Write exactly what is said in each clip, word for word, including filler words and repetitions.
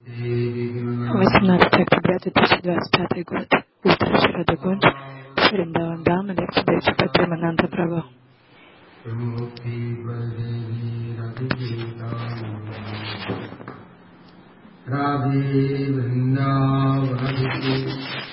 восемнадцатое октября две тысячи двадцать пятый год. Утро Шрадагунж. Вриндаван Дама. Лекция Дечипа Примананда Прабху. Radhe Vrindavanadhi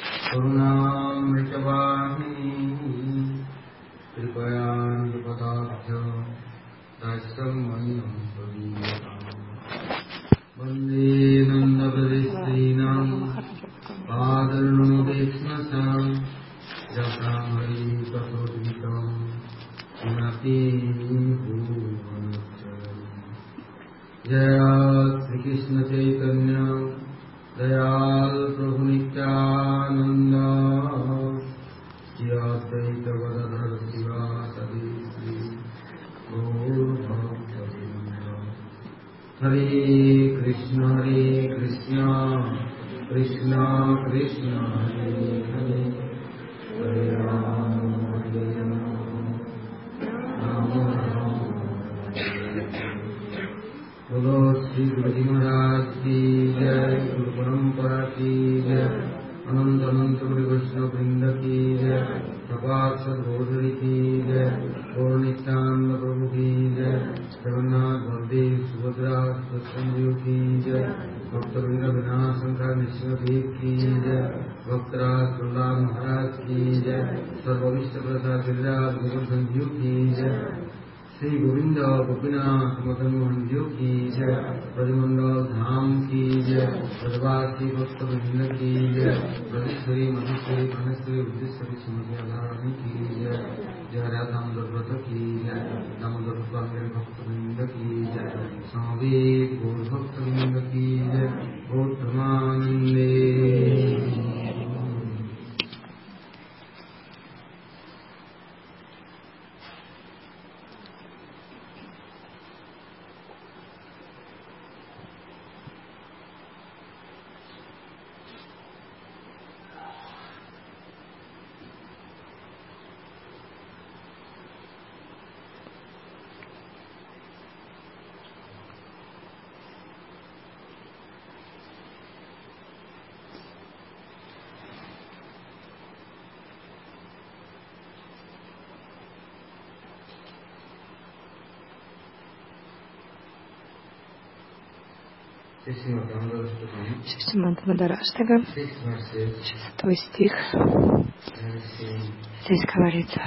Karunamritavahini Kripayandapadabhyo Dasamayam Padiyatam Vande Nandavadistrinam Padarnudesnasam Jatamari Katoditam Unati Bhuvanacham Jaya Sri Krishna Chaitanya Dayal Prabhu Nityananda Jaya Advaita Gadadhar Sivasadi Sri Gaur Bhakta Hare Krishna Hare Krishna Krishna Krishna Hare Hare Hare Rama Hare Rama Rama Rama बोलो श्री गुरु जी महाराज की जय, गुरु परंपरा की जय, अनंत अनंत गुरु वैष्णव वृंद की जय, प्रभात सदगोधरी की जय, गौर नित्यानंद प्रभु की जय, जगन्नाथ बलदेव सुभद्रा सत्संग की जय, भक्त वृंद विनाश शंकर निश्चित की जय, भक्तराज प्रहलाद महाराज की जय, सर्वविष्ट प्रसाद गिरिराज गोवर्धन संजीव की जय, श्री गोविंद गोपीनाथ मदन मोहन जी की जय, ब्रजमंडल धाम की जय, ब्रजवासी भक्त वृंद की जय, ब्रजेश्वरी मधुश्वरी प्राणेश्वरी बुद्धेश्वरी श्रीमती राधारानी की जय, जय राधा दामोदर व्रत की जय, दामोदर स्वामी भक्त वृंद की जय, समवेत गौर भक्त वृंद की जय, गौर प्रेमानंदे। Шримад-Мадараштага, шестой стих. Здесь говорится: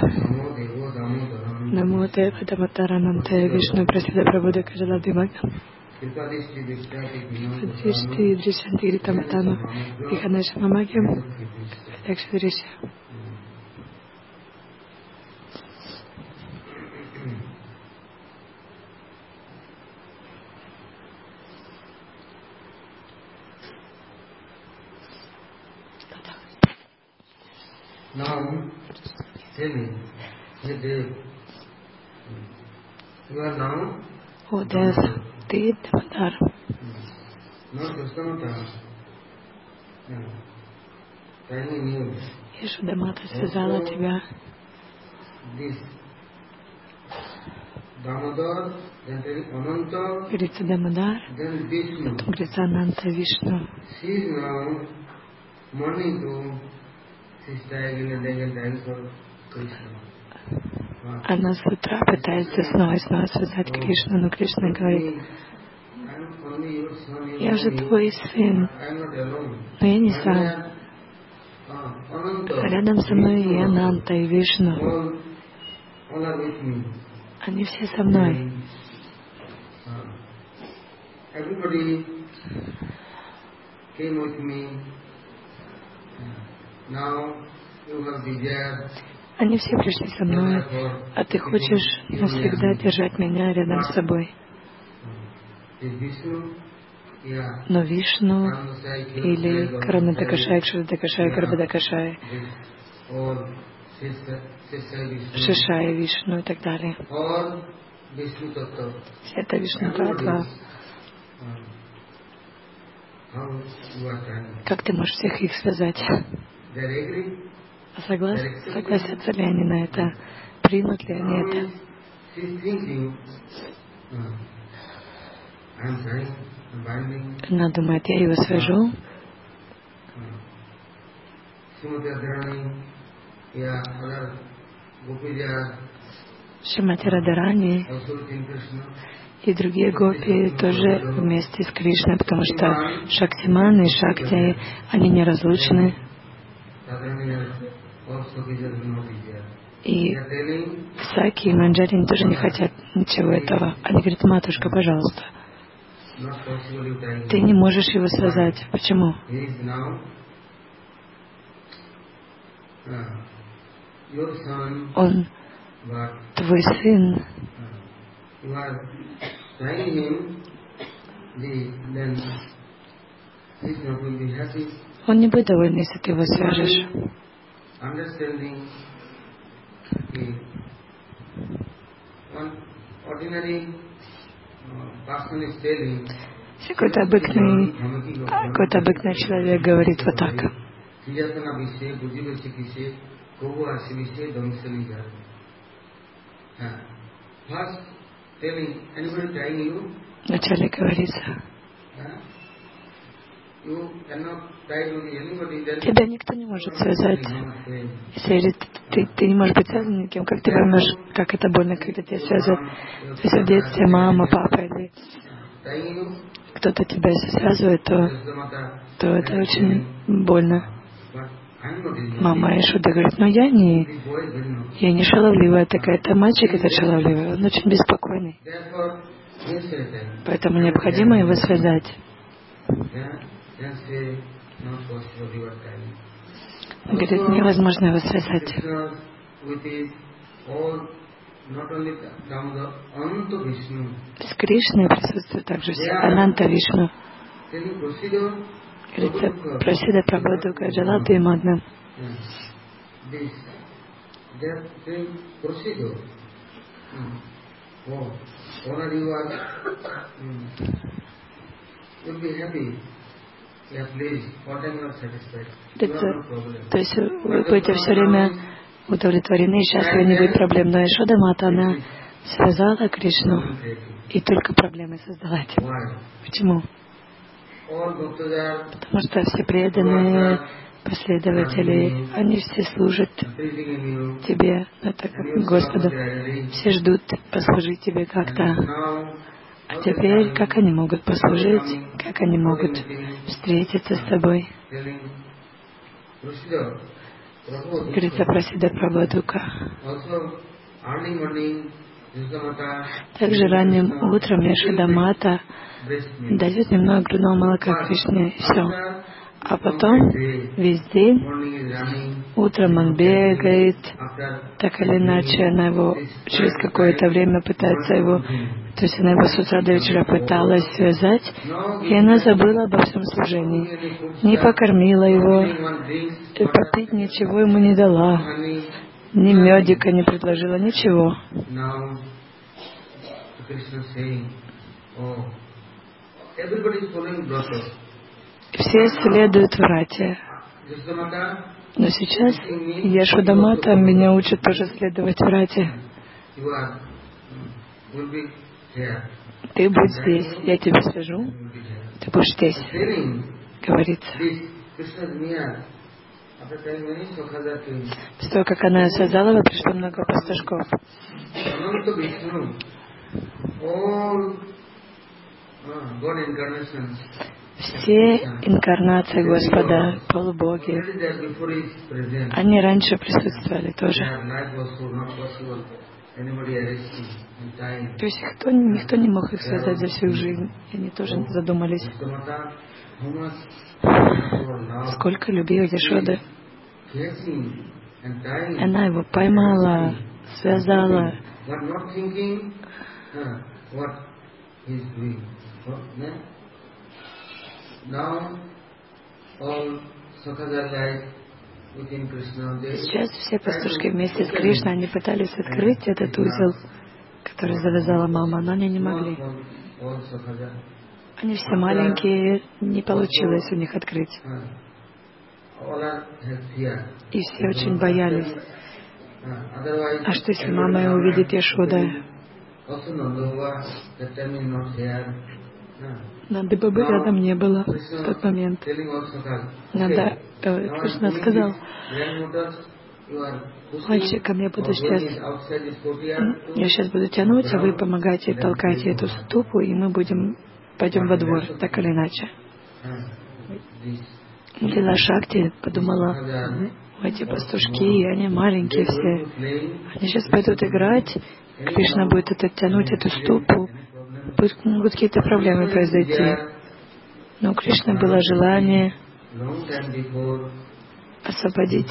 Намо Дева Даматаранам Те Вишну Прасида Прабхуда Кажаладимагам Дишти Дришанти Гритаматану Виханеша Мамагям Дакшвириши. Now, tell me, hey Dev, you are now О, Дев, ты Дамодар. Not Krishnamata. Tiny new. Ешодамата связала тебя. This Damodar, then there is Ananta, Говорится Дамодар, then Vishnu. потом говорится Ананта Вишну. She is now morning to she's diagonal and then times for Krishna. Она с утра пытается снова и снова связать Кришну, но Кришна говорит: я же твой сын, но я не сам. Рядом со мной и Ананта, и Вишну. Они все со мной. Они все пришли со мной, а ты хочешь навсегда держать меня рядом с собой. Но Вишну или Каранадакашай, Кшарадакашай, Гарбадакашай, Шишай Вишну и так далее. Все это Вишну Татва. Как ты можешь всех их связать? Соглас... Согласятся ли они на это? Примут ли они это? Она думает, я его свяжу. Шримати Радхарани и другие гопи тоже вместе с Кришной, потому что Шактиман и Шакти, они неразлучны. И Саки и Манджарин тоже не хотят ничего этого. Они говорят, матушка, пожалуйста, ты не можешь его связать. Почему? Он твой сын. Он не будет доволен, если ты его свяжешь. Если какой-то обыкновенный, какой-то обыкновенный человек говорит вот так. Вначале говорится, тебя никто не может связать. Если ты, ты не можешь быть связан никем, как ты поймешь, как это больно, когда тебя связывают. То есть в детстве мама, папа или кто-то тебя связывает, то, то это очень больно. Мама Ишуда говорит, но я не, я не шаловливая такая, это мальчик, это шаловливый, он очень беспокойный. Поэтому необходимо его связать. Он говорит, невозможно его связать. С Кришной присутствует также Ананта Вишну. Говорится, Прасида Прабхадука Джалати Мадна. То есть вы будете все время удовлетворены и счастливы, не будет проблем. Но Ишода Мата, она связала Кришну и только проблемы создала. Почему? Потому что все преданные последователи, они все служат тебе, это как Господу. Все ждут послужить тебе как-то. А теперь, как они могут послужить, как они могут встретиться с тобой? Говорится, Прасида Прабхадука. Также ранним утром Яшода Мата дает немного грудного молока Кришне, и все. А потом весь день, утром он бегает, так или иначе она его через какое-то время пытается его, то есть она его с утра до вечера пыталась связать, и она забыла обо всем служении. Не покормила его, и попить ничего ему не дала, ни медика не предложила, ничего. Все следуют Врате. Но сейчас Яшода Мата меня учит тоже следовать Врате. Ты будь здесь, я тебя свяжу, ты будешь здесь, говорится. С того, как она связала его, пришло много пастушков. Все инкарнации Господа, полубоги, они раньше присутствовали тоже. То есть никто, никто не мог их связать за всю жизнь, и они тоже задумались. Сколько любил Яшода. Она его поймала, связала. Сейчас все пастушки вместе с Кришной, они пытались открыть этот узел, который завязала мама, но они не могли. Они все маленькие, не получилось у них открыть. И все очень боялись. А что, если мама увидит Яшода? Нанды Бабы рядом не было в тот момент. Нанда, э, Кришна сказал: мальчикам, я буду сейчас, я сейчас буду тянуть, а вы помогаете, толкайте эту ступу, и мы будем, пойдем во двор, так или иначе. Лила Шакти подумала: эти пастушки, они маленькие все, они сейчас пойдут играть, Кришна будет это тянуть, эту ступу, могут какие-то проблемы произойти. Но у Кришны было желание освободить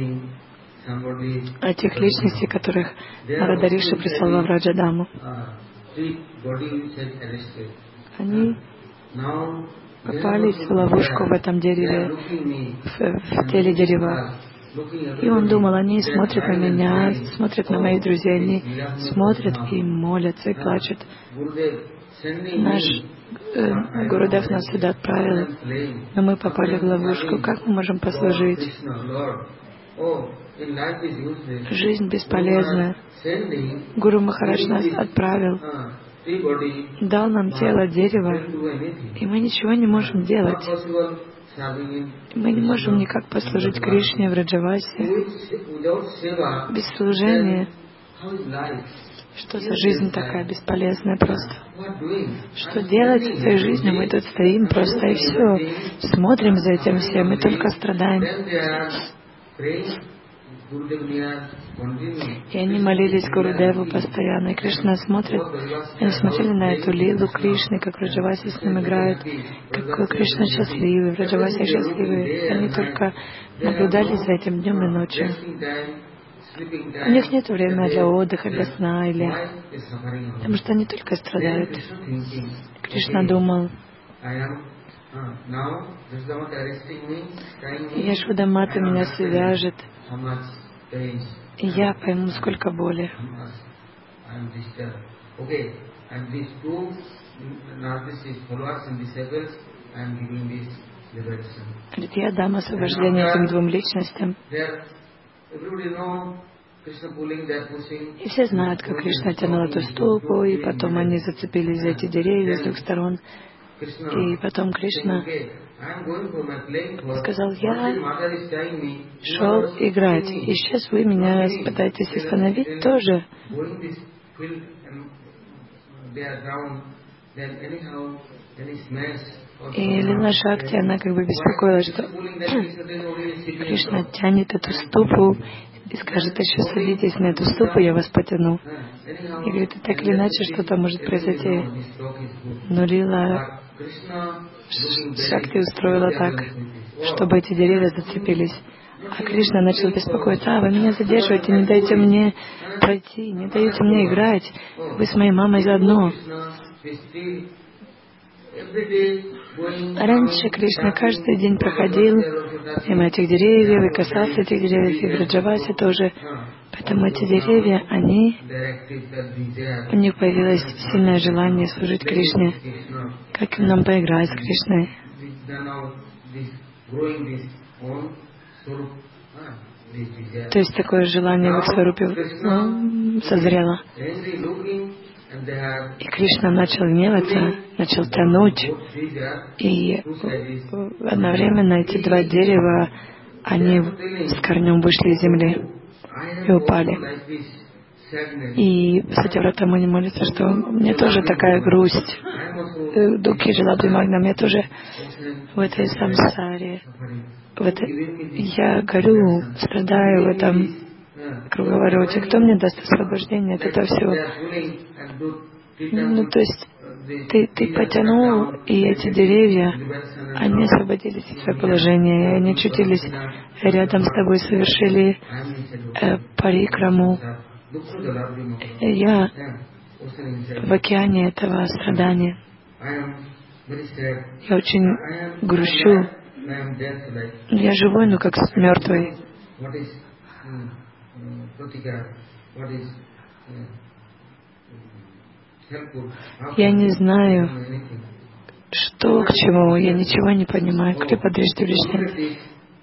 этих личностей, которых Нарада Риши прислал в Раджадаму. Они попались в ловушку в этом дереве, в, в теле дерева. И он думал, они смотрят на меня, смотрят на моих друзей, они смотрят и молятся, и плачут. Наш э, Гурудев нас сюда отправил, но мы попали в ловушку. Как мы можем послужить? Жизнь бесполезна. Гуру Махарадж нас отправил, дал нам тело дерева, и мы ничего не можем делать. Мы не можем никак послужить Кришне в Раджавасе. Без служения. Что за жизнь такая бесполезная просто? Что делать с этой жизнью? Мы тут стоим просто и все. Смотрим за этим всем, мы только страдаем. И они молились Гурудеву постоянно. И Кришна смотрит, они смотрели на эту лилу Кришны, как Раджаваси с ним играют, какой Кришна счастливый, Раджаваси счастливый. Они только наблюдали за этим днем и ночью. У них нет времени для отдыха, для сна, или... потому что они только страдают. Кришна думал: Яшода-мата меня свяжет, и я пойму, сколько боли. Говорит, я дам освобождение этим двум личностям. И все знают, как Кришна тянул эту ступу, и потом они зацепились за эти деревья с двух сторон. И потом Кришна сказал: я шел играть, и сейчас вы меня пытаетесь остановить тоже. И Лила Шакти, она как бы беспокоилась, что Кришна тянет эту ступу и скажет: еще садитесь на эту ступу, я вас потяну. И говорит, и так или иначе что-то может произойти. Но Лила Шакти устроила так, чтобы эти деревья зацепились. А Кришна начал беспокоиться: а, вы меня задерживаете, не даете мне пройти, не даете мне играть, вы с моей мамой заодно. Раньше Кришна каждый день проходил мимо этих деревьев и касался этих деревьев, и в Раджавасе тоже. Поэтому эти деревья, они, у них появилось сильное желание служить Кришне. Как нам поиграть с Кришной? То есть такое желание в их сварупе ну, созрело. И Кришна начал гневаться, начал тянуть, и одновременно эти два дерева, они с корнем вышли из земли и упали. И Сатьяврата Муни молится, что мне тоже такая грусть, Дукхи Жалабди Магна, мне тоже в этой самсаре, в этой, я горю, страдаю в этом круговороте. Кто мне даст освобождение от этого всего? Ну, то есть ты, ты потянул, и эти деревья, они освободились от своего положения, и они очутились рядом с тобой, совершили э, парикраму. Я в океане этого страдания. Я очень грущу. Я живой, но как мертвый. Я не знаю, что к чему, я ничего не понимаю. Крипа Дришти Вришни.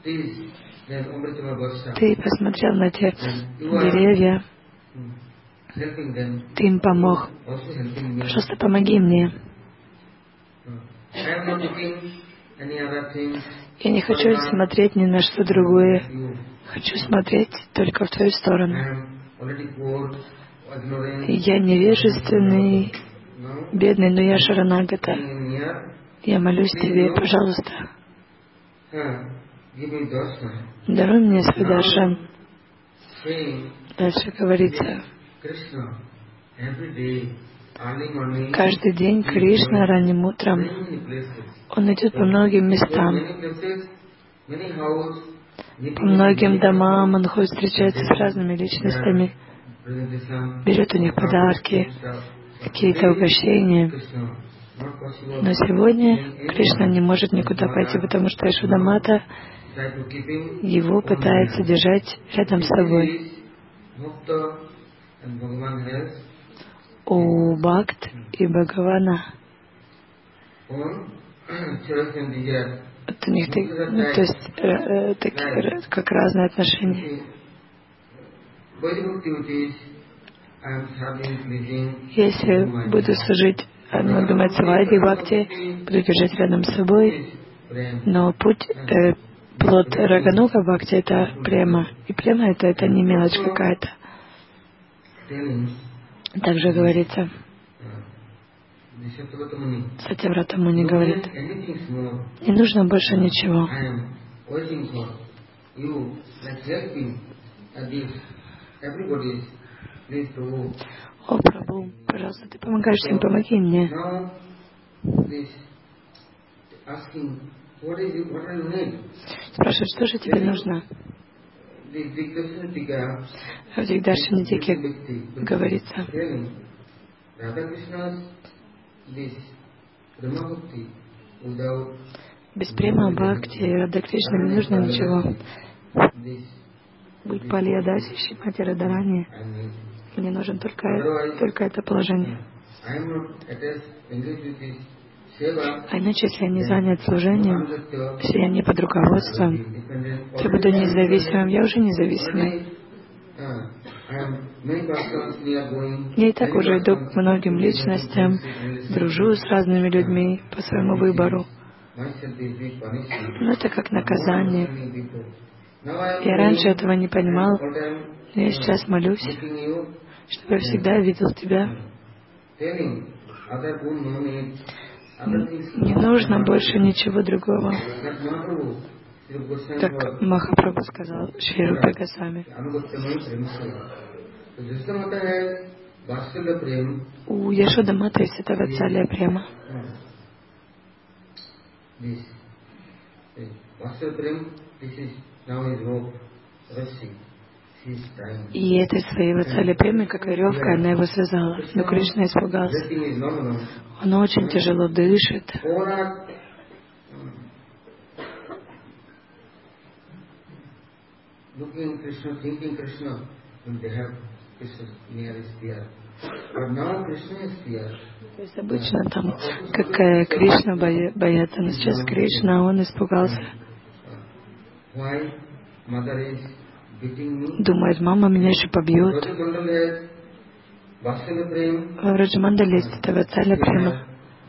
Ты посмотрел на те деревья, ты им помог. Пожалуйста, помоги мне. Я не хочу смотреть ни на что другое. Хочу смотреть только в Твою сторону. Я невежественный, бедный, но я Шаранагата. Я молюсь Тебе, пожалуйста, даруй мне свой даршан. Дальше говорится, каждый день Кришна ранним утром, Он идет по многим местам, по многим домам, Он ходит, встречается с разными личностями, берет у них подарки, какие-то угощения. Но сегодня Кришна не может никуда пойти, потому что Яшода-мата его пытается держать рядом с собой. У Бхакт и Бхагавана вот у них, ну, то есть, э, э, такие, как разные отношения. Если буду служить, ну, думать Вайди Бхакти, буду держать рядом с собой, но путь, э, плод Рагануга Бхакти — это према, и према — это, это не мелочь какая-то. Также говорится, Сатьяврата Муни говорит, не нужно больше ничего. О, Прабху, пожалуйста, ты помогаешь всем, помоги мне. Спрашивают, что же тебе нужно? В Дигдаршанитике говорится, без према Бхакти Рада Кришна не нужно ничего. Будь Палиядаси, Шримати Радарани, мне нужен только, только это положение. А иначе, если я не занят служением, если я не под руководством, то я буду независимым. Я уже независимый. Я и так уже иду к многим личностям, дружу с разными людьми по своему выбору. Но это как наказание. Я раньше этого не понимал, но я сейчас молюсь, чтобы я всегда видел Тебя. Не нужно больше ничего другого. Как Махапрабху сказал Шри Рупе Госвами. У Яшода-маты есть эта ватсалия према. И этой своей ватсалия премы, как веревка, она его связала. Но Кришна испугался. Он очень тяжело дышит. То есть обычно там, как Кришна боя, боятся, но сейчас Кришна, он испугался. Думает, мама меня еще побьет. В Раджамандале есть эта ватсалия према.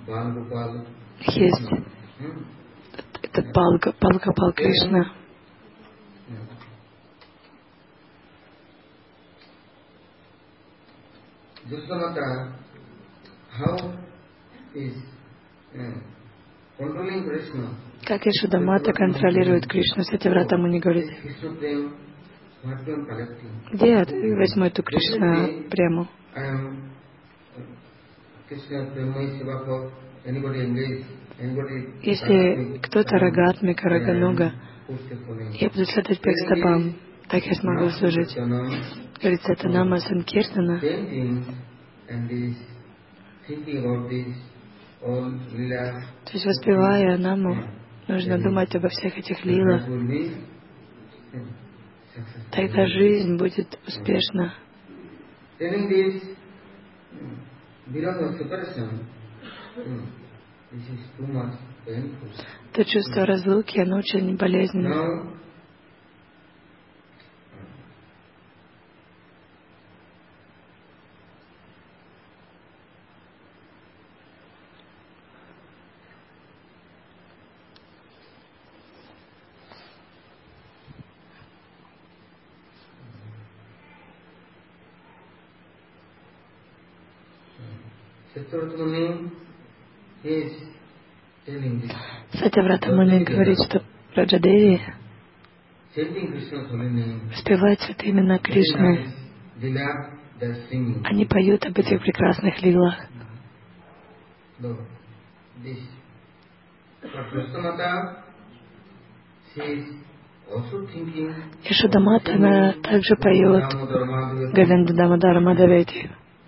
Есть этот Палка, Палка Пал Кришна. Как Яшода-мата контролирует Кришну? Сатьяврата Муни говорит, где я возьму эту Кришна прему? Если кто-то Рагатмика, Рагануга, я буду следовать по их стопам, так я смогу служить. Говорится, это нама Санкиртана. То есть, воспевая наму, нужно думать обо всех этих лилах. Тогда жизнь будет успешна. То чувство разлуки, оно очень болезненно. Сатяврата Муни говорит, что Раджадеви воспевают святые имена Кришны. Они поют об этих прекрасных лилах. Яшодамата, она также поет Говинда Дамодара Мадхавети.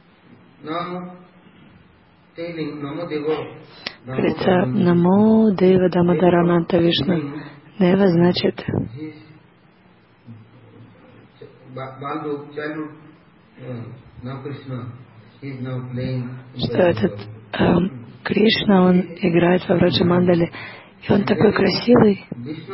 Говорится, Намо Дева Дамодара Ананта Вишну. Нева значит что этот э, Кришна, он играет во Враджа Мандале, и он такой красивый.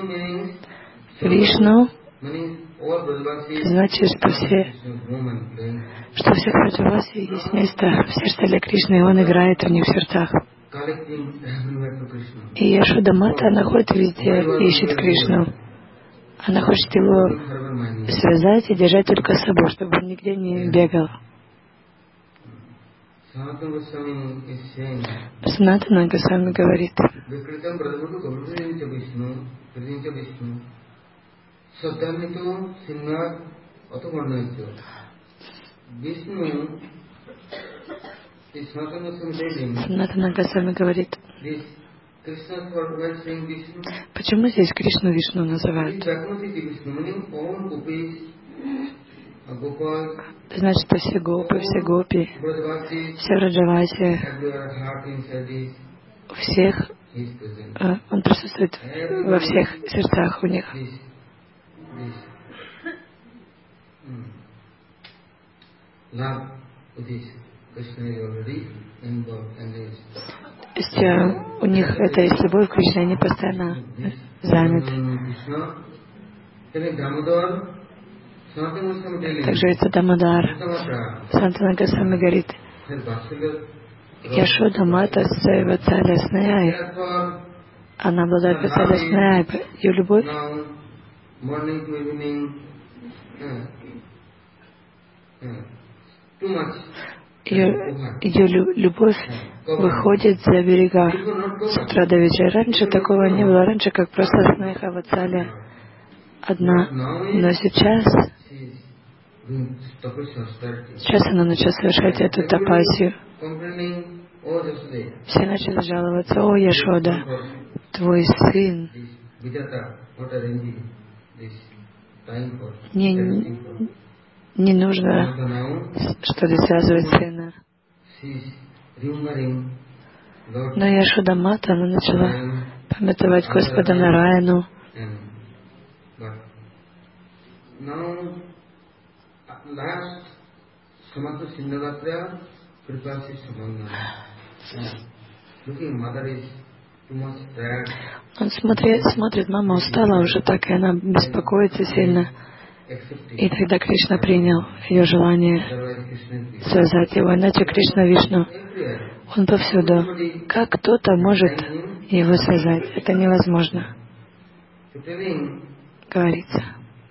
Вишну значит, что все, что все Враджаваси есть место в сердце для Кришны, и он играет в них в сердцах. И Яшода-мата, она ходит везде и ищет Кришну. Она хочет его связать и держать только с собой, чтобы он нигде не бегал. Санатана Госвами говорит, Санатана Госвами говорит, почему здесь Кришну Вишну называют? Это значит, что все гопы, все гопи, все Раджаваси, у всех, он присутствует во всех сердцах у них. То есть у них это есть любовь к Кришне, они постоянно заняты. Также это Дамодар. Сантана Госвами говорит, Яшода Мата Сейва Цаля Снаяй. Она обладает Цаля Снаяй. Ее любовь Ее, ее любовь выходит за берега с утра до вечера. Раньше такого не было. Раньше как просто Снеха Вацаля одна. Но сейчас Сейчас она начала совершать эту тапасию. Все начали жаловаться: «О, Яшода, твой сын не, не нужно что-то связывать сына». Но Яшода Мата, она начала памятовать Господа Нараяну. Он смотрит, смотрит, мама устала уже так, и она беспокоится сильно. И тогда Кришна принял ее желание связать его. Иначе Кришна Вишну, он повсюду. Как кто-то может его связать? Это невозможно. Говорится.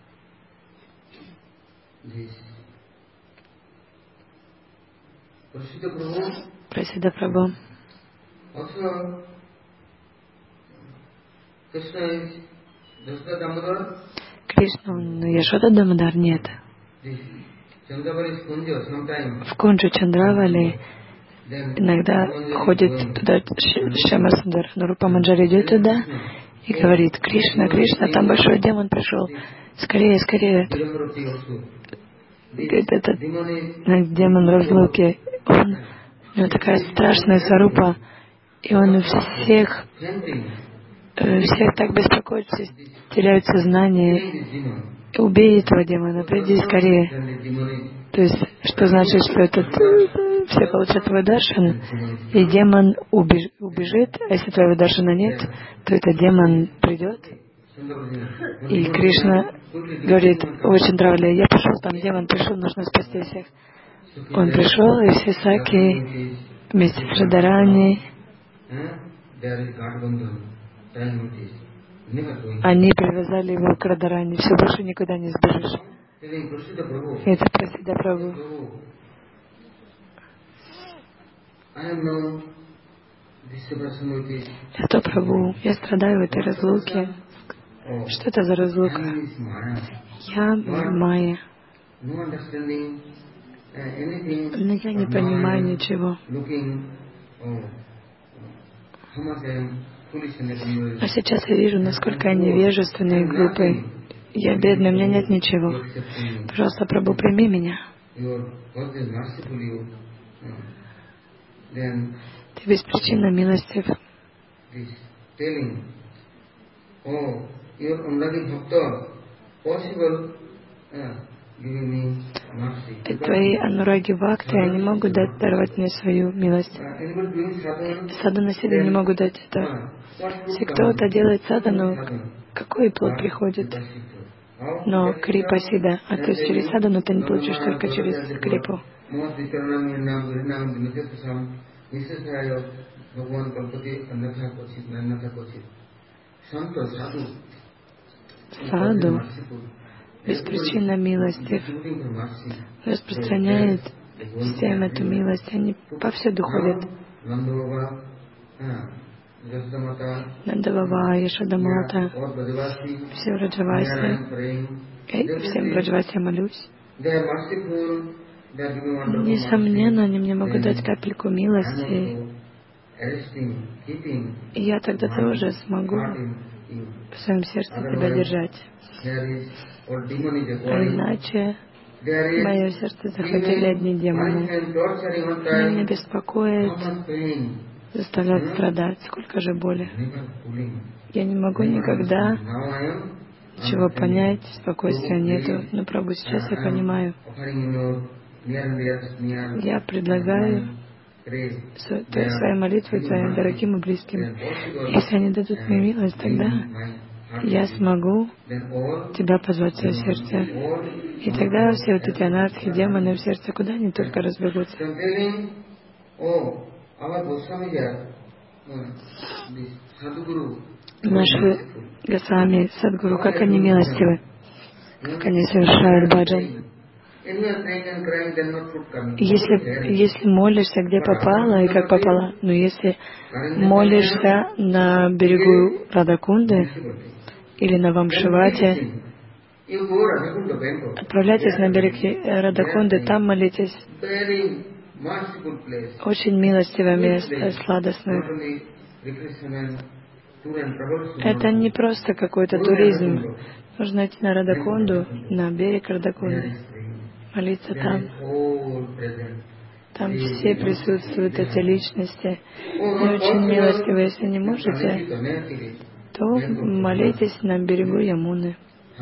Прасида Прабху. Кришна, но Яшода Дамодар нет. В Кунджу Чандравали иногда ходит туда Шьяма Сундар, но Рупа Манджари идет туда и говорит: Кришна, Кришна, там большой демон пришел, скорее, скорее. Этот демон разлуки, он, у него такая страшная сварупа, и он всех, всех так беспокоит, все теряют сознание. Убей этого демона, приди скорее. То есть, что значит, что этот, все получат твой даршан, и демон убеж, убежит, а если твоего даршана нет, то этот демон придет. И Кришна говорит: о, Чандравали, я пришел, там демон пришел, нужно спасти всех. Он пришел, и все саки вместе с Радарани, они привязали его к Радарани, все, больше никуда не сбежишь. Это Прасида Прабху. Это Прабху, я страдаю в этой разлуке. Что это за разлука? Я в Майе. Но я не понимаю ничего. А сейчас я вижу, насколько я невежественный и глупый. Я бедный, у меня нет ничего. Пожалуйста, Прабху, прими меня. Ты беспричинно милостив. И твои анураги бхакти, они могут дать, даровать мне свою милость. Садану себе не могут дать это. Если кто-то делает садану, какой плод приходит? Но крипа сида, а то есть через садану ты не получишь только через крипу. Саду беспричинно милостив, распространяет всем эту милость, они повсюду ходят. Нандавава, Яшодамата, все Раджаваси, и всем Раджаваси я молюсь. Несомненно, они мне могут дать капельку милости, и я тогда тоже смогу в своем сердце тебя держать. А иначе мое сердце захватили одни демоны. Они меня беспокоят, заставляют страдать. Сколько же боли. Я не могу никогда ничего понять, спокойствия нету. Но, Прабху, сейчас я понимаю. Я предлагаю свои молитвы твоим дорогим и близким. Если они дадут мне милость, тогда я смогу тебя позвать в свое сердце. И тогда все вот эти анархи, демоны в сердце, куда они только разбегутся. Наши Госвами, Садгуру, как они милостивы, как они совершают баджан. Если, если молишься, где попало и как попало, но если молишься на берегу Радакунды или на Вамшивате, отправляйтесь на берег Радакунды, там молитесь. Очень милостивое место, сладостное. Это не просто какой-то туризм. Нужно идти на Радакунду, на берег Радакунды, молиться там. Там все присутствуют, эти личности. И очень милостивы. Если не можете, то молитесь на берегу Ямуны.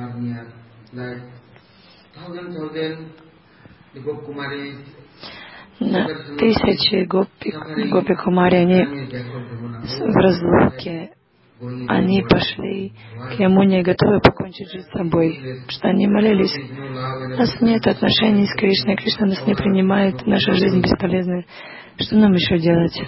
На тысячи гопи, гопи кумари, они в разлуке. Они пошли к Ямуне и готовы покончить жизнь с собой, потому что они молились. У нас нет отношений с Кришной, Кришна нас не принимает, наша жизнь бесполезна. Что нам еще делать?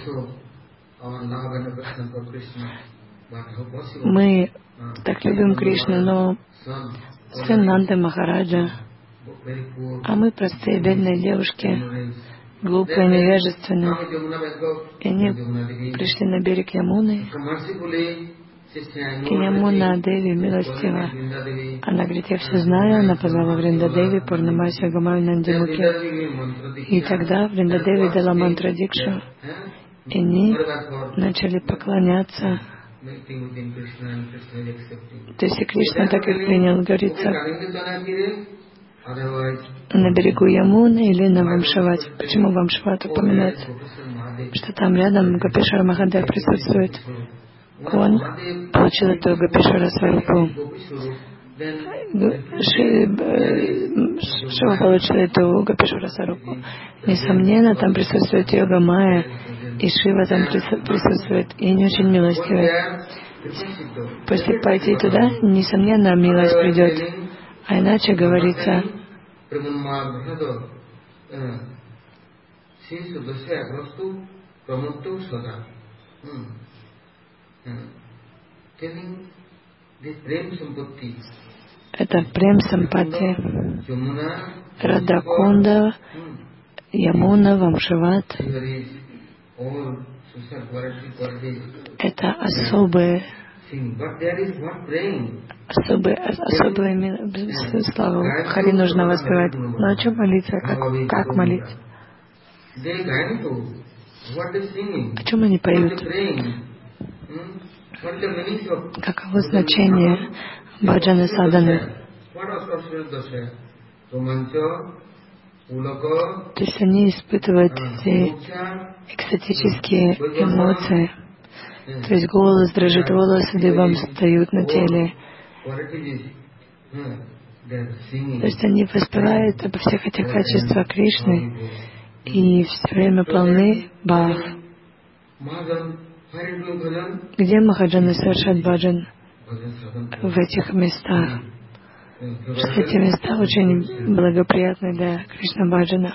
Мы так любим Кришну, но сын Нанды Махараджа, а мы простые бедные девушки, глупые, невежественные. И они пришли на берег Ямуны. И Ямуна Деви милостива. Она говорит, я все знаю, она позвала Вриндадеви, Пурнамаси, Гамаю, Нандимуки. И тогда Вриндадеви дала мантра Дикшу. И они начали поклоняться. То есть и Кришна так их принял, говорится, на берегу Ямуны или на Вамшавате. Почему Вамшават упоминается? Потому что там рядом Гопешвара Махадев присутствует. Он получил эту Гопешвара Сварупу. Шива получил эту Гопешвара Сварупу. Несомненно, там присутствует Йога Майя, и Шива там присутствует, и они очень милостивы. Если пойти туда, несомненно, милость придет. А иначе говорится, это прем сампати, Радакунда, Ямуна, Вамшават. Это особые, особые, особые славу Хари нужно воспевать. Но о чем молиться? Как, как молиться? О чем они поют? Каково значение баджаны саданы? То есть они испытывают эти экстатические эмоции. То есть голос дрожит, волосы дыбом встают на теле. То есть они воспевают обо всех этих качествах Кришны и все время полны бхав. Где махаджаны совершают баджан? В этих местах. Что эти места очень благоприятны для Кришна баджана.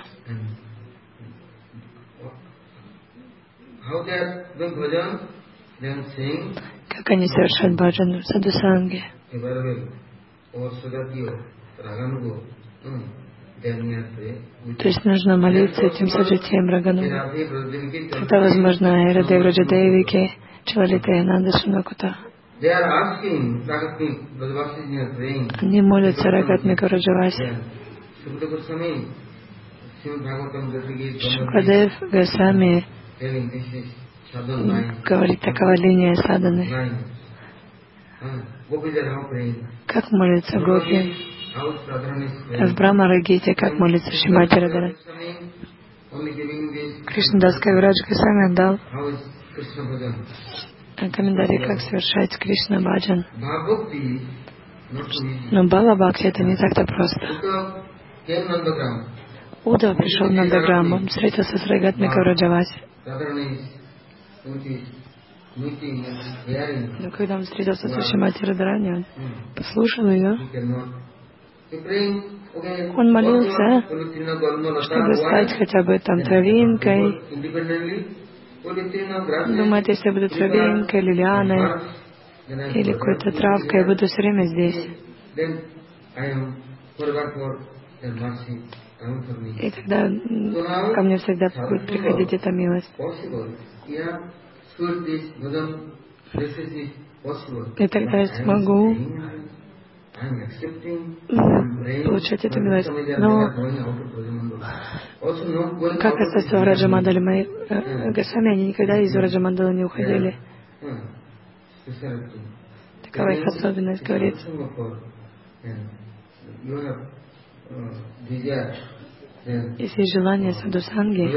Как они совершают баджан в садхусанге? То есть нужно молиться этим саджатием Рагану. Тогда, возможно, Айрадев Раджадевики, Чалалита и Ананда Шунакута. Они молятся Рагатмика Раджаваси. Шукадев Госвами говорит, такова линия саданы. Как молится Гопи? В Брахма-рагите, как молится Шримати Радхарани. Кришнадас Кавирадж Госвами дал комментарий, как совершать Кришна баджан. Но Бхава Бхакти это не так-то просто. Удава пришел в Нандаграмму, он встретился с Рагатмикой Раджаваси. Но когда он встретился с Шримати Радхарани, он послушал ее. Он молился, чтобы стать хотя бы там травинкой. Думает, если я буду травинкой, или лианой, или какой-то травкой, я буду все время здесь. И тогда ко мне всегда будет приходить эта милость. И тогда я смогу получать эту милость. Но как остаться в Раджамандале? Мои э, Госвами, они никогда из Раджамандала не уходили. Такова их особенность, говорится. Если есть желание садхусанги,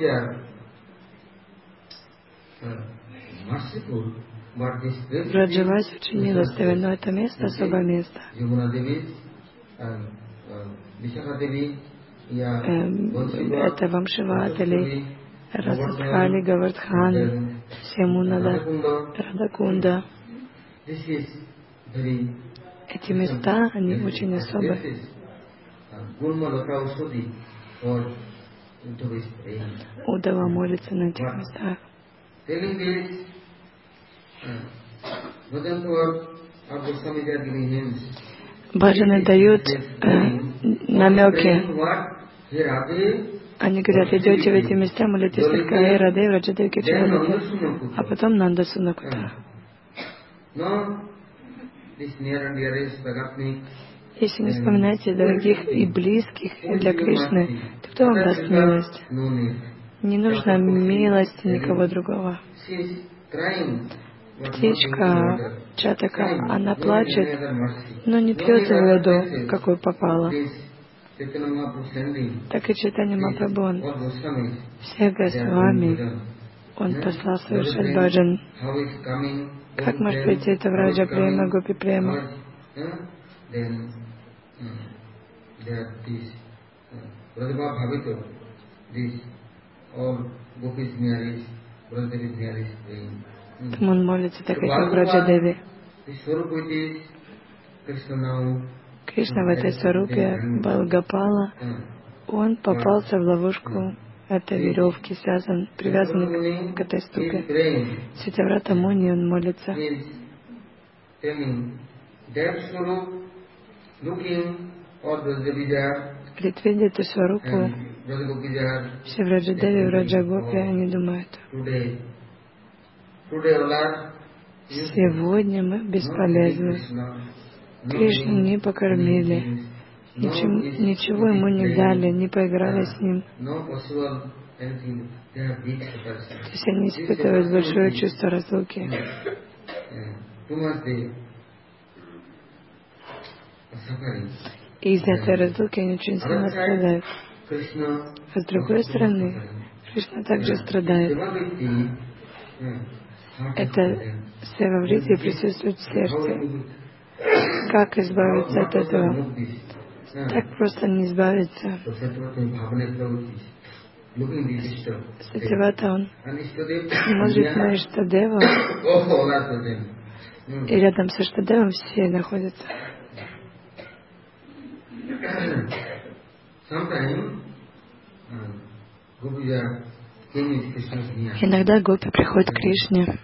Раджаваси очень милостивый, но это место особое место. Эм, это Вамшиват или Расадхали, Гавардхан, Сьямунада, Радакунда. Эти места, они очень особые. Удава молится на этих местах. Баджаны дают э, намеки. Они говорят, идете в эти места, молитесь только Эй Радев, Раджадевки, Чалалита, а потом Нанда Сунакута. Если не вспоминаете дорогих и близких для Кришны, то кто вам даст милость? Не нужна милость никого другого. Птичка Чатака, она плачет, но не пьет воду, какой попало. Так и Чайтанья Махапрабху, он всех Госвами, он послал совершать баджан. Как может прийти это в Раджа Према, Гопи Према? Там он молится так, как в Раджадеви. Кришна в этой сварупе Балгапала, он попался в ловушку этой веревки, связан, привязан к этой ступе. Ситяврата Муни, он молится. Говорит, видя эту сварупу, Все в Раджадеве, в Раджагопе, они думают, сегодня мы бесполезны. Кришну не покормили, ничем, ничего ему не дали, не поиграли с ним. То есть они испытывают большое чувство разлуки. И из-за этой разлуки они очень сильно страдают. А с другой стороны, Кришна также страдает. Это севаврити присутствует в сердце. Как избавиться от этого? Так просто не избавиться. Сативата, он смотрит на Иштадева, и рядом с Иштадевом все находятся. Иногда гопи приходят к Кришне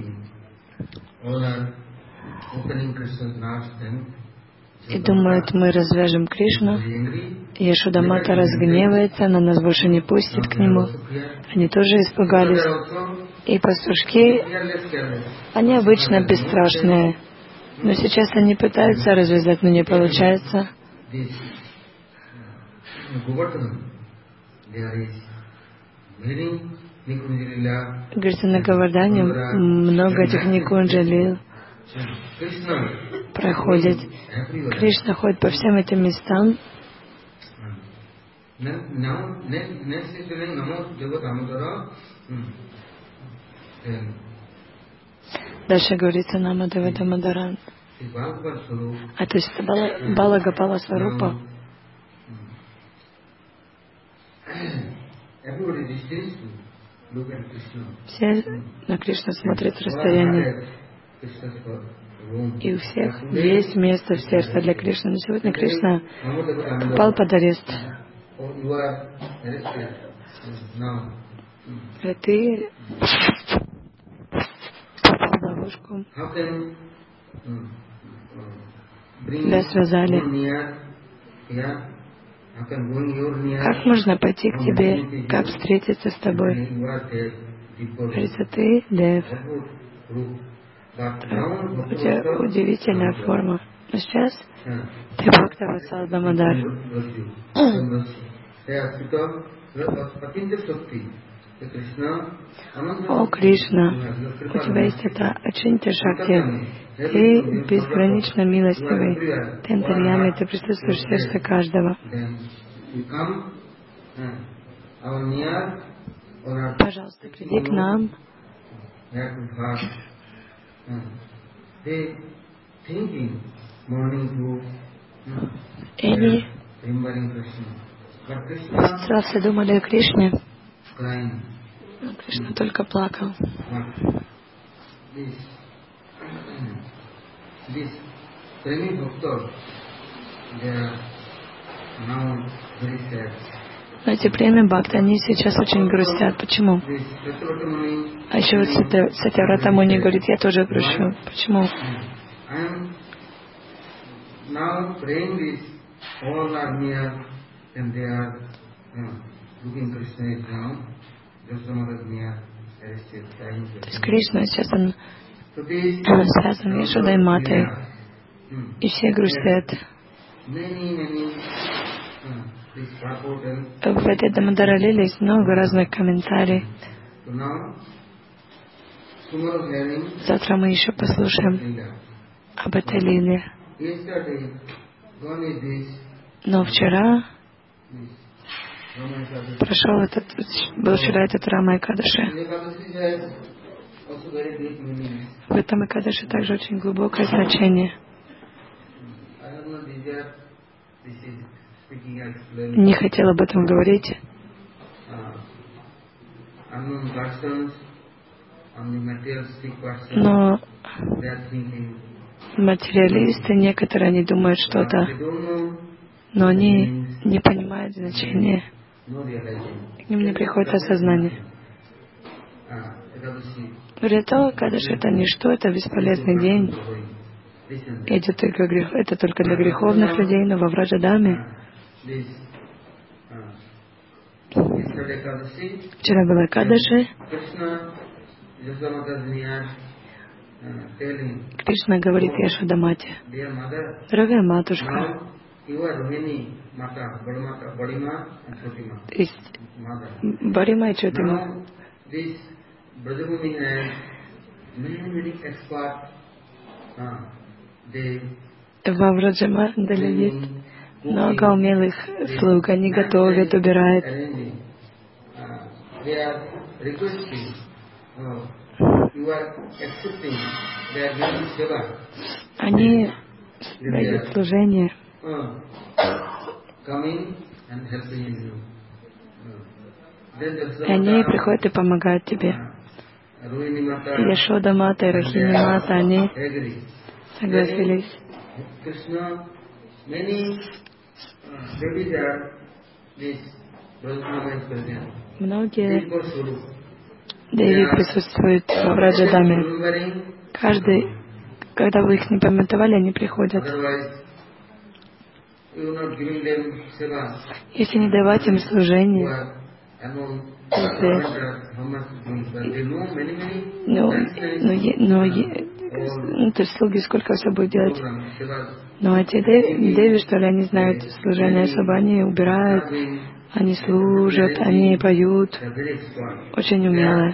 и думают, мы развяжем Кришну, и Яшодамата разгневается, она нас больше не пустит к нему. Они тоже испугались. И пастушки, они обычно бесстрашные, но сейчас они пытаются развязать, но не получается. Говорится, на Говардхане много этих никунджалил проходит. Кришна ходит по всем этим местам. Дальше говорится Нама Дева Дамадаран. А то есть это Бала, Бала Гопала Сварупа. Все на Кришну смотрят с расстояния. И у всех есть место в сердце для Кришны. Но сегодня Кришна попал под арест. И ты попал в ловушку. Тебя связали. Как можно пойти к тебе? Как встретиться с тобой? Говорится, ты Дев. У тебя удивительная форма. Но сейчас ты Бхактаватсала Дамодар. О, Кришна, у тебя есть это Ачинтя Шакти. Ты безгранично милостивый. Ты антарьями, ты присутствуешь в сердце каждого. Пожалуйста, приди к нам. И они с утра все думали о Кришне. Но Кришна только плакал. Но эти премии бхакты, они сейчас очень грустят. Почему? А еще вот Сатяврата Муни говорит, я тоже грущу. Почему? То есть Кришна сейчас он связан с Яшодой Матой, и все грустят. В этой Дамодара Лиле есть много разных комментариев. Завтра мы еще послушаем об этой лиле. Но вчера прошел этот, был вчера этот Рама Экадаши. В этом Экадаши также очень глубокое значение. Не хотел об этом говорить. Но материалисты, некоторые, они думают что-то, но они не понимают значения. К ним не приходит осознание. Говорят, о, Экадаши это ничто, это бесполезный день. Это только, грех, это только для греховных людей, но во Враджадаме Вчера была Экадаши. Кришна говорит Яшодамате: дорогая матушка, то есть Барима и Чотима. Во Враджамандале есть много умелых слуг, они готовят, убирают. Они дают служение. И они приходят и помогают тебе. Яшода Мата и Рахини Мата, они согласились. Многие деви присутствуют в Враджадаме. Каждый, когда вы их не памятовали, они приходят. Если не давать им служение, если, ну, ну, ну, ну, то есть слуги сколько все будет делать. Но эти деви, деви, что ли, они знают служение особо, они убирают, они служат, они поют, очень умелые.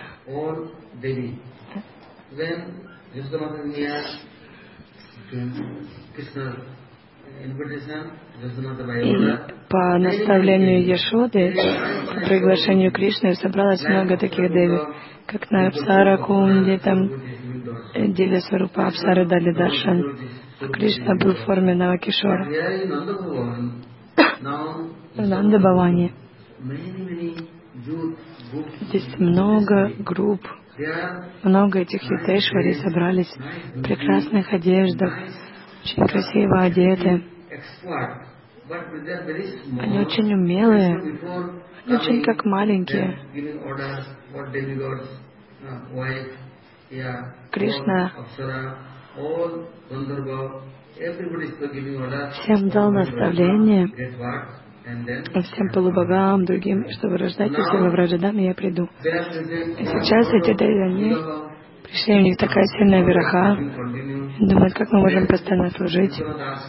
И по наставлению Яшоды, по приглашению Кришны, собралось много таких деви, как на Апсара Кунди, там Диви Сварупа Апсары дали даршан, а Кришна был в форме Навакишора. В Нанда Бхавани здесь много групп, много этих Ятешвари собрались в прекрасных одеждах, очень красиво одеты. Они очень умелые, они очень как маленькие. Кришна всем дал наставление, всем полубогам, другим, что вы рождаетесь во Враджадаме, я приду. И сейчас эти деви, они пришли, у них такая сильная вираха, думают, как мы можем постоянно служить.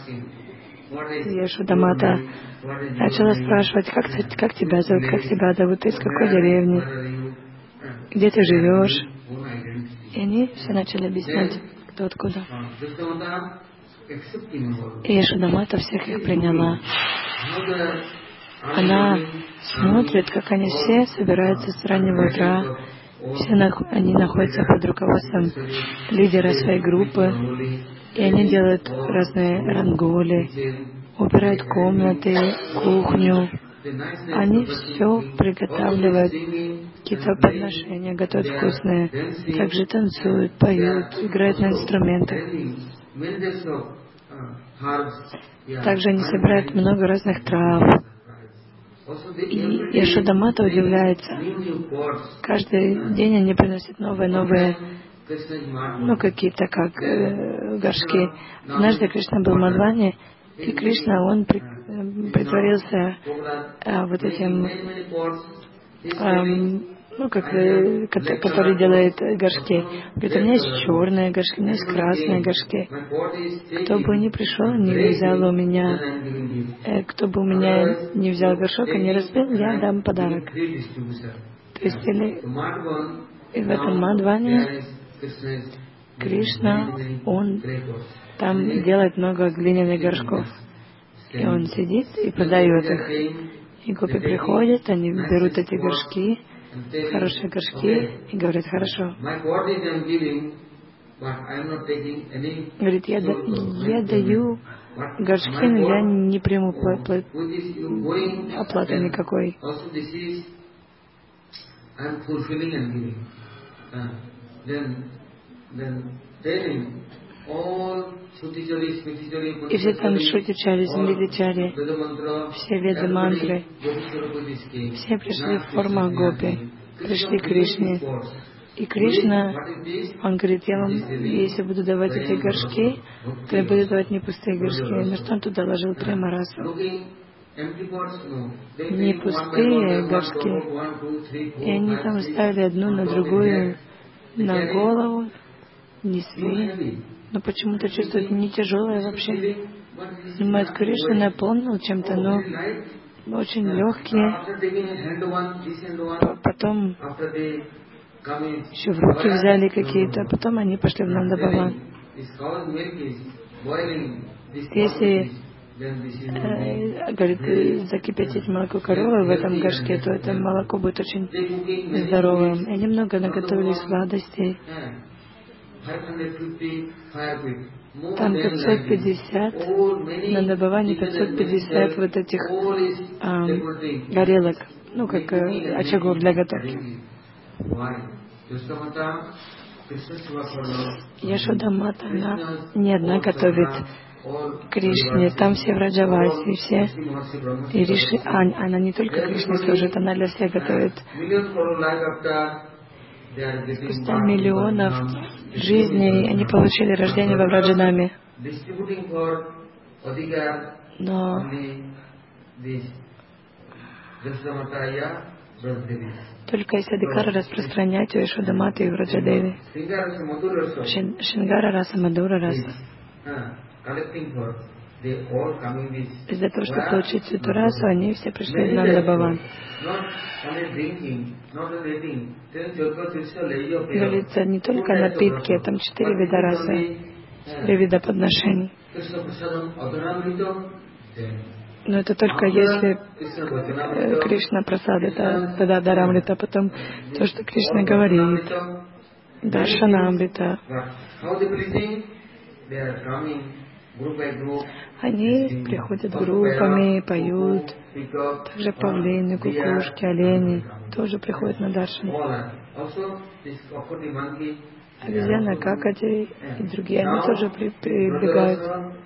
Яшодамата начала спрашивать, как, как тебя зовут, как тебя зовут, ты из какой деревни, где ты живешь. И они все начали объяснять, кто откуда. И Яшодамата всех их приняла. Она смотрит, как они все собираются с раннего утра. Все нах- они находятся под руководством лидера своей группы. И они делают разные ранголи, убирают комнаты, кухню. Они все приготавливают, какие-то подношения, готовят вкусные. Также танцуют, поют, играют на инструментах. Также они собирают много разных трав. И Яшодамата удивляется. Каждый день они приносят новые-новые, ну, какие-то как э, горшки. Однажды Кришна был в Мадхване, и Кришна, он при, э, притворился э, вот этим, э, ну, как э, который делает горшки. Говорит, у меня есть черные горшки, у меня есть красные горшки. Кто бы ни пришел, не взял у меня, э, кто бы у меня не взял горшок и не разбил, я дам подарок. То есть, или и в этом Мадхване Кришна, он там делает много глиняных горшков. И он сидит и продает их. И гопи приходят, они берут эти горшки, хорошие горшки, и говорят, хорошо. Говорит, я, да, я даю горшки, но я не приму оплаты никакой. И все там шутичари, смритичари, все веды мантры, все пришли в форму гопи, пришли к Кришне. И Кришна, он говорит, я вам, если буду давать эти горшки, то я буду давать не пустые горшки. Но что он туда ложил? Прямо расу. не пустые горшки. И они там ставили одну на другую, на голову, несли. Но почему-то чувствуют не тяжелое вообще. Думают, Кришна наполнил чем-то, но очень легкие. Потом еще в руки взяли какие-то, а потом они пошли в Нанда-Баван. Если э, говорит, закипятить молоко коровы в этом горшке, то это молоко будет очень здоровым. И они много наготовили сладостей. Там пятьсот пятьдесят, на Нанда-Баване пятьсот пятьдесят вот этих э, горелок, ну как э, очагов для готовки. Яшода-мата, она не одна готовит Кришне, там все Враджаваси, все и Риши, а, она не только Кришне служит, она для всех готовит. Спустя миллионов жизней они получили рождение во Враджадаме. Но только если Адикара распространять у Яшода-маты и Враджадеви. Шин, Шингара раса, Мадура раса. Из-за того, чтобы получить эту расу, они все пришли в Нанда-Баван. Говорится, не только напитки, а там четыре вида расы, четыре вида подношений. Но это только если Кришна прасад, это тогда Дарамрита, потом то, что Кришна говорит, Даршана Амрита. Они приходят группами, поют, также павлины, кукушки, олени тоже приходят на Даршан. Обезьяна, какати и другие, они тоже при, прибегают.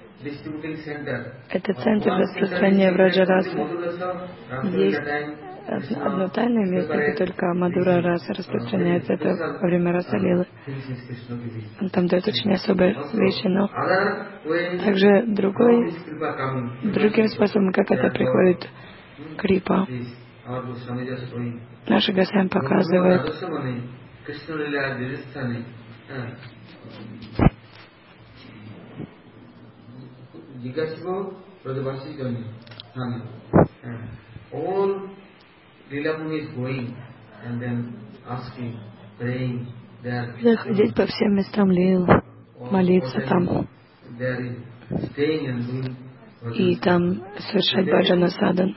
Это центр распространения Враджа-расы. Есть одно тайное место, где только Мадура раса распространяется, это во время Раса-лилы. Он там дает очень особые вещи, но также другой, другим способом, как это приходит крипа. Наши Госвами показывают. All Lilapuni is going and then asking, praying, there. Ходить по всем местам лил, молиться там. И там совершать баджана садан.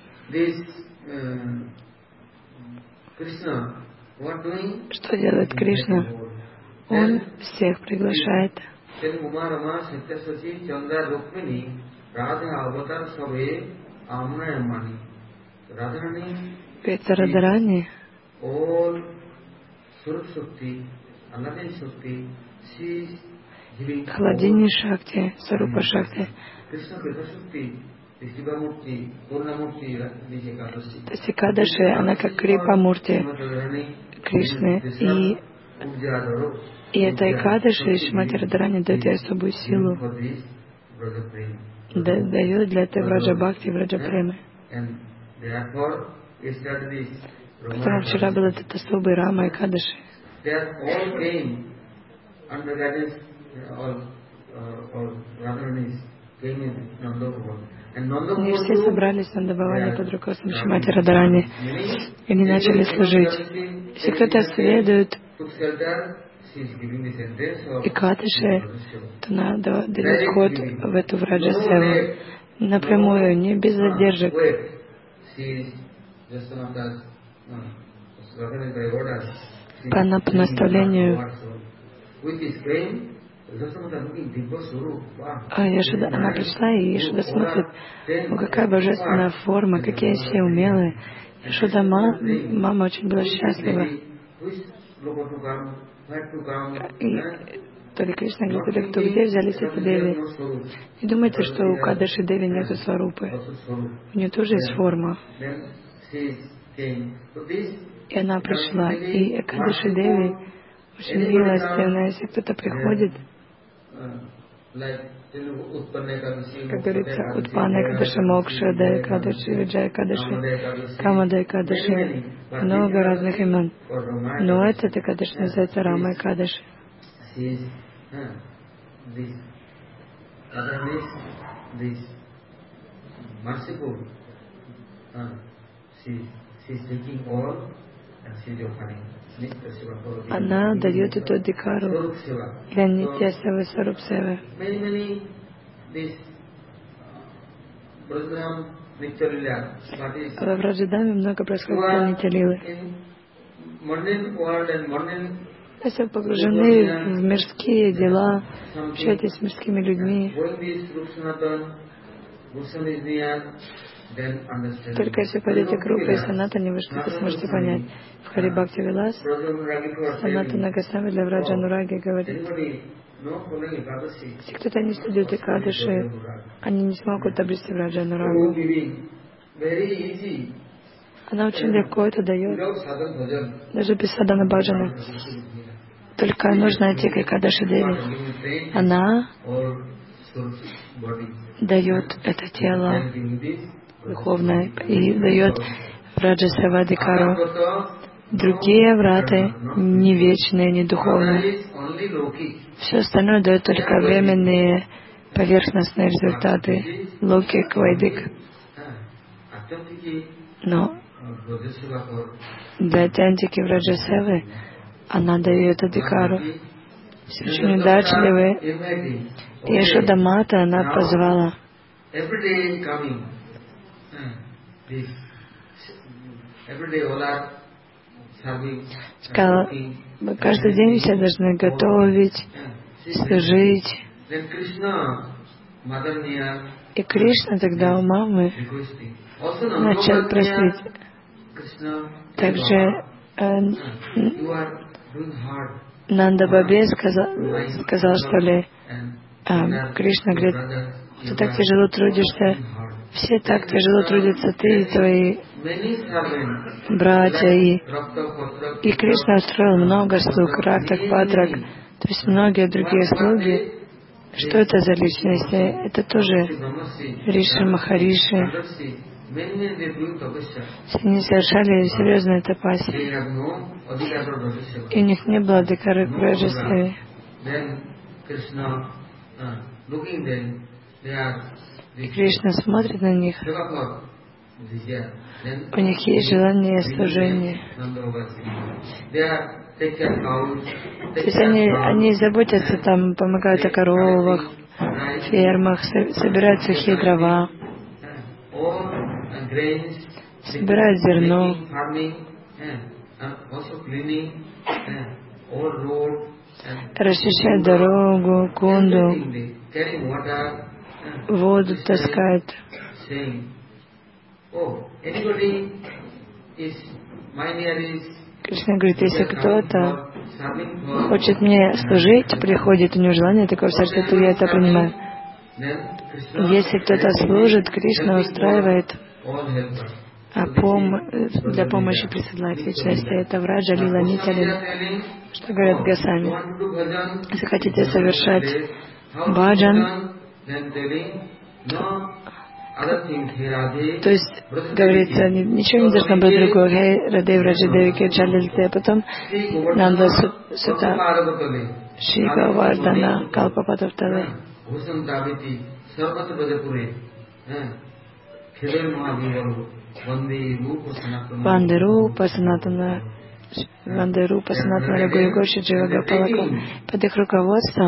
Что делает Кришна? Он всех приглашает. Ведь Радхарани, Хладини Шакти, Сарупа Шакти, Тасикадаши, она как Крипа Мурти Кришны. И, и эта Экадаши, Шримати Радхарани дает ей особую силу, дает для этой Враджа Бхакти и Враджа Премы. Поэтому вчера был этот особый Рама Экадаши. Они все собрались в Нанда-Баване под руководством Шримати Радхарани, и они начали служить. Если кто-то следует Экадаши, то надо дать ход в эту Враджа-севу напрямую, не без задержек. По, по наставлению а Яшода, она пришла, и Яшода смотрит, ну какая божественная форма, какие все умелые. Яшода мама, мама очень была счастлива. И то ли Кришна говорит, то ли кто, где взялись эти деви? Не думайте, что у Кадаши Деви нету сварупы. У нее тоже есть форма. И она пришла. И Кадаши Деви очень милостивная. Если кто-то приходит, Как говорится, Утпана Экадаши, Мокшада Экадаши, Виджая Экадаши, Камада Экадаши, много разных имен. Но этот Экадаши называется Рама Экадаши. Она дает эту дикару для Нитья Севы Сваруп Севы. В Враджадаме много происходит полнителя лилы. Если погружены в мирские дела, общаетесь с мирскими людьми, только если пойдете к Рупе и Санатане, вы что-то сможете понять. В Хари Бхакти Вилас Санатана Госвами для Враджанураги говорит: если кто-то не следует Экадаши, они не смогут обрести Враджанурагу. Она очень легко это дает, даже без садхана баджана. Только нужно идти к Экадаши Деви. Она дает это тело духовное и дает Враджасавадикару. Другие враты не вечные, не духовные. Все остальное дает только временные поверхностные результаты. Локик, вайдик. Но для Тянтики Враджасевы она дает Адикару. Все очень удачливые. Ешода Мата она позвала. Сказала, мы каждый день все должны готовить, служить. И Кришна тогда у мамы начал просить. Также э, Нанда Бабе сказал, сказал, что ли, э, Кришна говорит: ты так тяжело трудишься, все так тяжело трудятся, ты и твои братья. И, и Кришна устроил много слуг, Рактак, Патрак, то есть многие другие слуги. Что это за личности? Это тоже Риши, Махариши. Они совершали серьезные тапаси. И у них не было Адикары Враджасевы. И Кришна смотрит на них. У них есть желание служения. То есть они, они заботятся, там, помогают о коровах, фермах, собирают сухие дрова, собирают зерно, расчищают дорогу, кунду, воду таскают. Кришна говорит, если кто-то хочет мне служить, приходит, у него желание такое в сердце, то я это принимаю. Если кто-то служит, Кришна устраивает, а пом- для помощи присылает личности. Это Враджа Лила Нитялин. Что говорят Госвами? Если хотите совершать баджан, то есть, говорится, ничего не должно быть другого. Хей, Радев, Раджадеви, Кеджалильте, а потом Нанда Сута, Шига, Вардана, Калпа Патавтаве. Вандеру, Пасанатана, Вандеру, Пасанатана, Рагуягоши, Дживага, Палаку. Под их руководством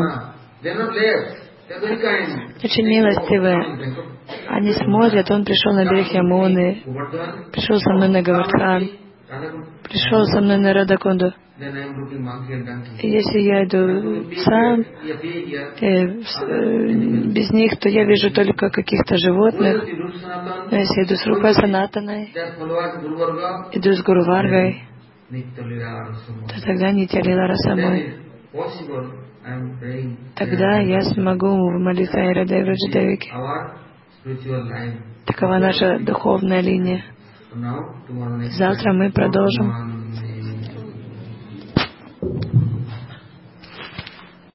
очень милостивые. Они смотрят, он пришел на берег Ямуны, пришел со мной на Гавардхан, пришел со мной на Радакунду. И если я иду сам, э, э, без них, то я вижу только каких-то животных. Но если иду с Рупой Санатаной, иду с Гуру Варгой, то тогда Нитья Лила Расамой. Тогда я смогу молиться о Радеве Враджадевике. Такова наша духовная линия. Завтра мы продолжим